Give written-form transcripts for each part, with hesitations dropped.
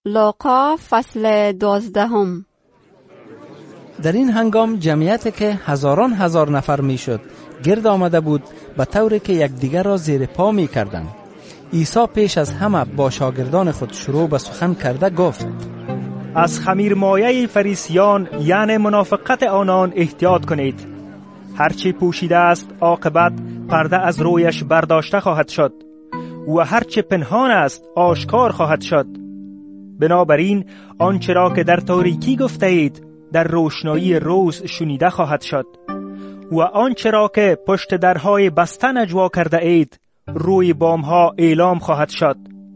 لوقا فصل 12. در این هنگام جمعیتی که هزاران هزار نفر می شد گرد آمده بود، به طوری که یکدیگر را زیر پا می کردند. عیسی پیش از همه با شاگردان خود شروع به سخن کرده گفت: از خمیرمایه فریسیان یعنی منافقت آنان احتیاط کنید. هرچی پوشیده است عاقبت پرده از رویش برداشته خواهد شد و هرچی پنهان است آشکار خواهد شد. بنابراین آنچه را که در تاریکی گفته اید در روشنایی روز شنیده خواهد شد و آنچه را که پشت درهای بسته نجوا کرده اید روی بامها اعلام خواهد شد.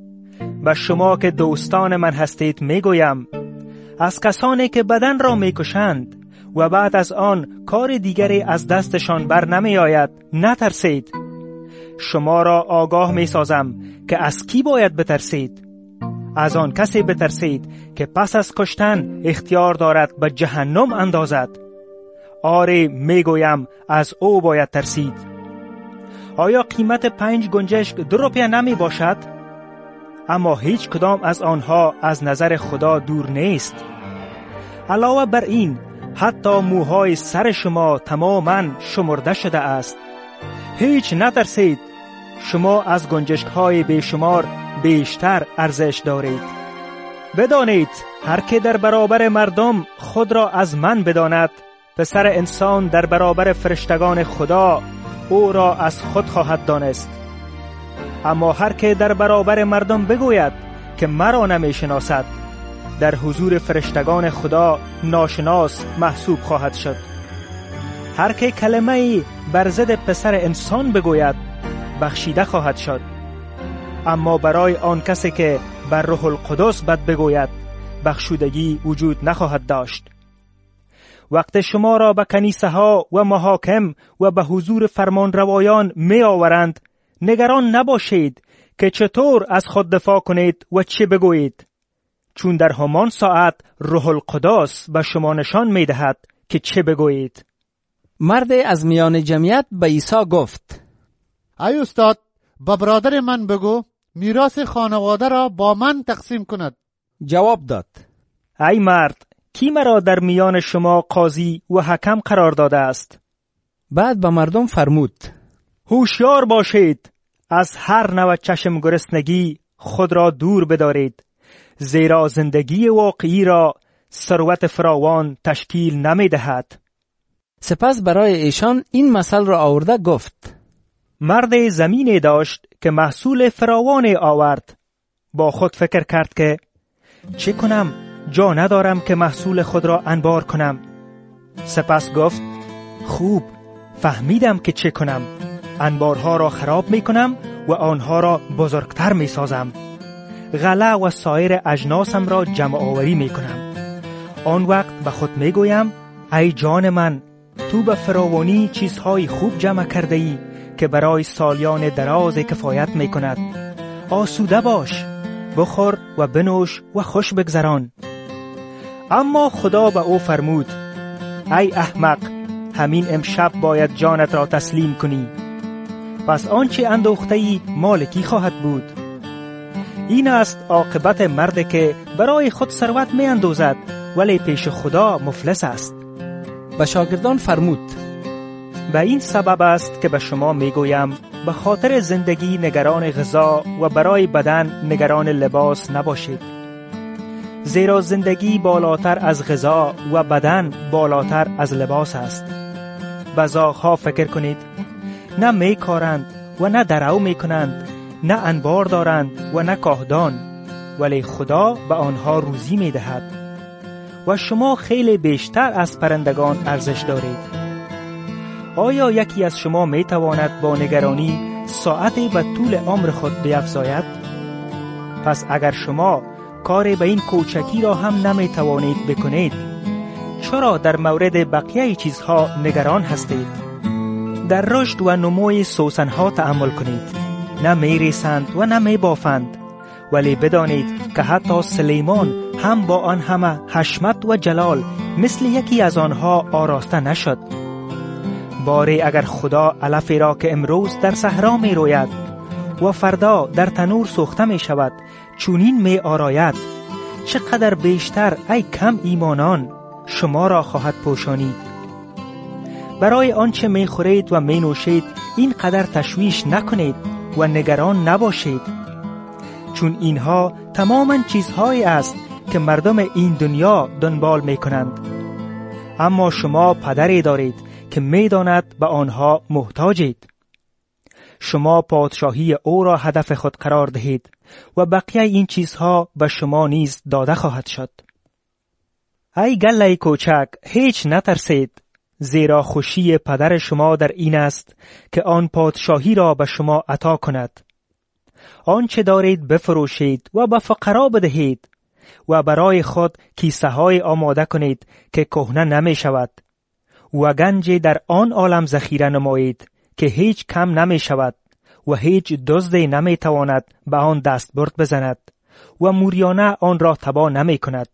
و شما که دوستان من هستید میگویم، از کسانی که بدن را میکشند و بعد از آن کار دیگری از دستشان بر نمی آید نترسید. شما را آگاه می سازم که از کی باید بترسید. از آن کسی بترسید که پس از کشتن اختیار دارد به جهنم اندازد. آره میگویم از او باید ترسید. آیا قیمت 5 گنجشک 2 روپیه نمی باشد؟ اما هیچ کدام از آنها از نظر خدا دور نیست. علاوه بر این حتی موهای سر شما تماما شمرده شده است. هیچ نترسید. شما از گنجشک‌های بیشمار بیشتر ارزش دارید. بدانید هر که در برابر مردم خود را از من بداند، پسر انسان در برابر فرشتگان خدا او را از خود خواهد دانست. اما هر که در برابر مردم بگوید که مرا نمی شناسد، در حضور فرشتگان خدا ناشناس محسوب خواهد شد. هر که کلمه‌ای بر ضد پسر انسان بگوید بخشیده خواهد شد. اما برای آن کسی که بر روح القدس بد بگوید بخشودگی وجود نخواهد داشت. وقت شما را به کنیسه ها و محاکم و به حضور فرمانروایان می آورند، نگران نباشید که چطور از خود دفاع کنید و چه بگویید، چون در همان ساعت روح القدس به شما نشان می دهد که چه بگویید. مرد از میان جمعیت به عیسی گفت: ای استاد، با برادر من بگو میراث خانواده را با من تقسیم کند. جواب داد: ای مرد، کی مرا در میان شما قاضی و حکم قرار داده است؟ بعد به مردم فرمود: هوشیار باشید، از هر نوع چشم گرسنگی خود را دور بدارید، زیرا زندگی واقعی را ثروت فراوان تشکیل نمی دهد. سپس برای ایشان این مثل را آورده گفت: مرد زمینی داشت که محصول فراوانی آورد. با خود فکر کرد که چه کنم؟ جا ندارم که محصول خود را انبار کنم. سپس گفت: خوب، فهمیدم که چه کنم. انبارها را خراب می کنم و آنها را بزرگتر می سازم. غله و سایر اجناسم را جمع آوری می کنم. آن وقت به خود می گویم: ای جان من، تو به فراوانی چیزهای خوب جمع کرده ای که برای سالیان دراز کفایت می کند. آسوده باش، بخور و بنوش و خوش بگذران. اما خدا به او فرمود: ای احمق، همین امشب باید جانت را تسلیم کنی. پس آنچه اندوخته‌ای مال کی خواهد بود؟ این است عاقبت مرد که برای خود ثروت می اندوزد ولی پیش خدا مفلس است. به شاگردان فرمود: به این سبب است که به شما می گویم به خاطر زندگی نگران غذا و برای بدن نگران لباس نباشید. زیرا زندگی بالاتر از غذا و بدن بالاتر از لباس است. به زاغ‌ها فکر کنید، نه می کارند و نه درو می کنند، نه انبار دارند و نه کاهدان، ولی خدا به آنها روزی می دهد. و شما خیلی بیشتر از پرندگان ارزش دارید. آیا یکی از شما می تواند با نگرانی ساعتی به طول عمر خود بیفزاید؟ پس اگر شما کاری به این کوچکی را هم نمی توانید بکنید، چرا در مورد بقیه چیزها نگران هستید؟ در رشد و نموی سوسنها تأمل کنید. نه می ریسند و نه می بافند، ولی بدانید که حتی سلیمان هم با آن همه حشمت و جلال مثل یکی از آنها آراسته نشد. باری اگر خدا علفی را که امروز در صحرا می روید و فردا در تنور سوخته می شود چونین می آراید، چقدر بیشتر ای کم ایمانان شما را خواهد پوشانید. برای آنچه می خورید و می نوشید این قدر تشویش نکنید و نگران نباشید، چون اینها تماما چیزهایی است که مردم این دنیا دنبال می کنند. اما شما پدری دارید که می داند به آنها محتاجید. شما پادشاهی او را هدف خود قرار دهید و بقیه این چیزها به شما نیز داده خواهد شد. ای گله کوچک، هیچ نترسید، زیرا خوشی پدر شما در این است که آن پادشاهی را به شما عطا کند. آنچه دارید بفروشید و به فقرا بدهید و برای خود کیسه های آماده کنید که کهنه نمی شود و گنج در آن عالم ذخیره نمایید که هیچ کم نمی شود و هیچ دزدی نمی تواند به آن دستبرد بزند و موریانه آن را تباه نمی کند.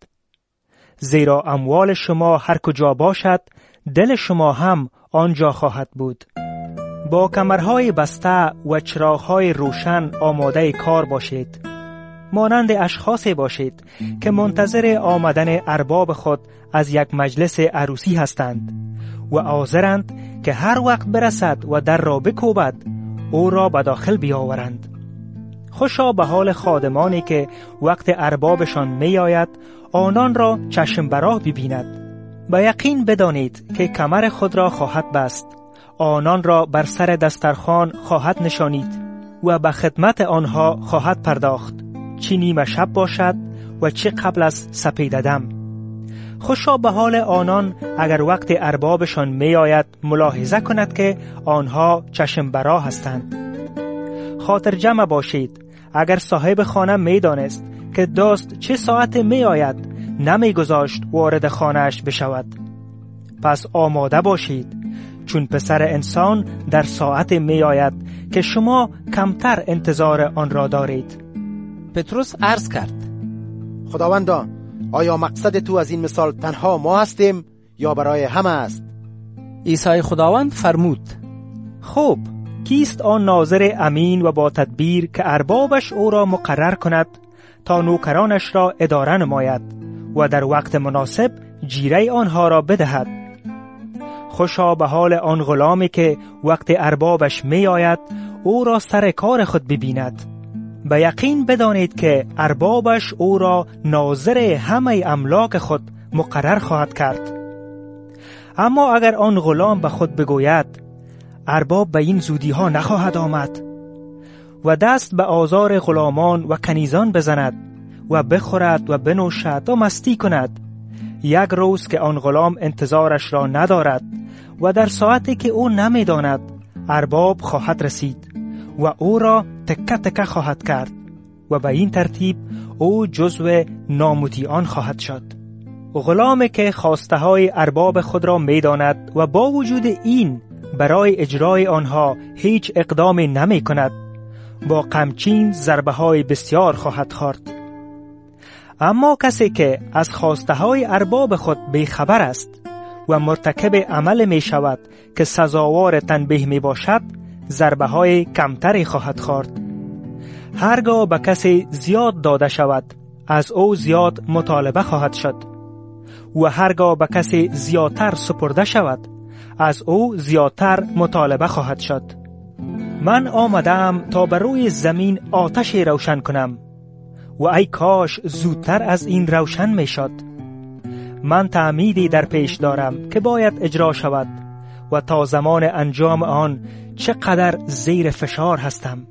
زیرا اموال شما هر کجا باشد دل شما هم آنجا خواهد بود. با کمرهای بسته و چراغهای روشن آماده کار باشید. مانند اشخاصی باشید که منتظر آمدن ارباب خود از یک مجلس عروسی هستند و حاضرند که هر وقت برسد و در را بکوبد او را به داخل بیاورند. خوشا به حال خادمانی که وقت اربابشان می آید آنان را چشم براه ببیند. به یقین بدانید که کمر خود را خواهد بست، آنان را بر سر دسترخوان خواهد نشانید و به خدمت آنها خواهد پرداخت، چه نیمه شب باشد و چه قبل از سپیده دم. خوشا به حال آنان اگر وقت اربابشان می آید ملاحظه کند که آنها چشم براه هستند. خاطر جمع باشید، اگر صاحب خانه می دانست که دوست چه ساعت می آید نمی گذاشت وارد خانهش بشود. پس آماده باشید، چون پسر انسان در ساعت می آید که شما کمتر انتظار آن را دارید. پتروس عرض کرد: خداوندا، آیا مقصد تو از این مثال تنها ما هستیم یا برای همه است؟ عیسی خداوند فرمود: خوب، کیست آن ناظر امین و با تدبیر که اربابش او را مقرر کند تا نوکرانش را اداره نماید و در وقت مناسب جیره آنها را بدهد؟ خوشا به حال آن غلامی که وقت اربابش می آید او را سر کار خود ببیند. به یقین بدانید که اربابش او را ناظر همه املاک خود مقرر خواهد کرد. اما اگر آن غلام به خود بگوید ارباب به این زودی ها نخواهد آمد و دست به آزار غلامان و کنیزان بزند و بخورد و بنوشد و مستی کند، یک روز که آن غلام انتظارش را ندارد و در ساعتی که او نمیداند ارباب خواهد رسید و او را تکه تکه خواهد کرد و به این ترتیب او جزو نامطیعان خواهد شد. غلامی که خواسته های ارباب خود را میداند و با وجود این برای اجرای آنها هیچ اقدامی نمی کند، با غمچین ضربه های بسیار خواهد خورد. اما کسی که از خواسته های ارباب خود بیخبر است و مرتکب عمل می شود که سزاوار تنبیه می باشد، ضربه های کمتری خواهد خورد. هرگاه به کسی زیاد داده شود از او زیاد مطالبه خواهد شد و هرگاه به کسی زیادتر سپرده شود از او زیادتر مطالبه خواهد شد. من آمدم تا بر روی زمین آتش روشن کنم و ای کاش زودتر از این روشن می شد. من تعمیدی در پیش دارم که باید اجرا شود و تا زمان انجام آن چقدر زیر فشار هستم.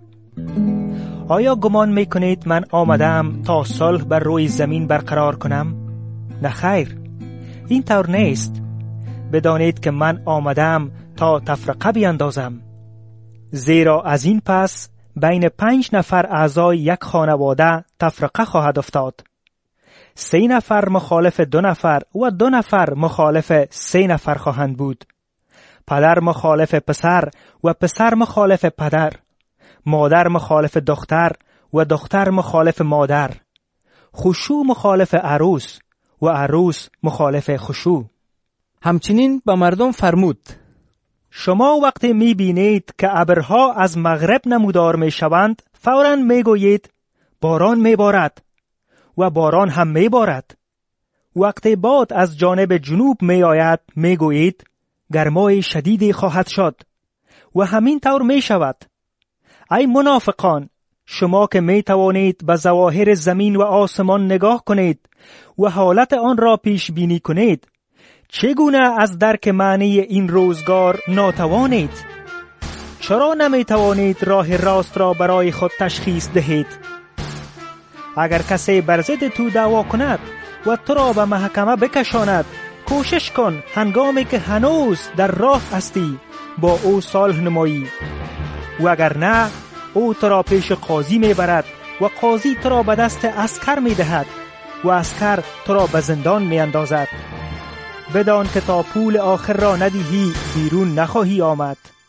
آیا گمان می کنید من آمدم تا صلح بر روی زمین برقرار کنم؟ نه خیر، این طور نیست. بدانید که من آمدم تا تفرقه بیندازم. زیرا از این پس بین 5 نفر اعضای یک خانواده تفرقه خواهد افتاد. 3 نفر مخالف 2 نفر و 2 نفر مخالف 3 نفر خواهند بود. پدر مخالف پسر و پسر مخالف پدر، مادر مخالف دختر و دختر مخالف مادر، خشوع مخالف عروس و عروس مخالف خشوع. همچنین به مردم فرمود: شما وقتی می بینید که ابرها از مغرب نمودار می شوند فوراً می گویید باران می بارد و باران هم می بارد. وقتی باد از جانب جنوب می آید می گویید گرمای شدیدی خواهد شد و همین طور می شود. ای منافقان، شما که می توانید به ظواهر زمین و آسمان نگاه کنید و حالت آن را پیش بینی کنید، چگونه از درک معنی این روزگار ناتوانید؟ چرا نمی توانید راه راست را برای خود تشخیص دهید؟ اگر کسی بر ضد تو دعوا کند و تو را به محکمه بکشاند، کوشش کن هنگامی که هنوز در راه هستی با او صلح نمایی، و اگر نه او تو را پیش قاضی می برد و قاضی تو را به دست عسکر می دهد و عسکر تو را به زندان می اندازد. بدان که تا پول آخر را ندهی بیرون نخواهی آمد.